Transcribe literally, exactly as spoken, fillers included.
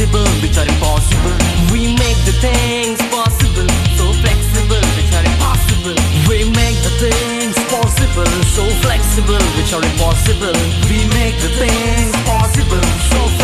flexible, which are impossible. We make the things possible, so flexible, which are impossible. We make the things possible, so flexible, which are impossible. We make the things possible, so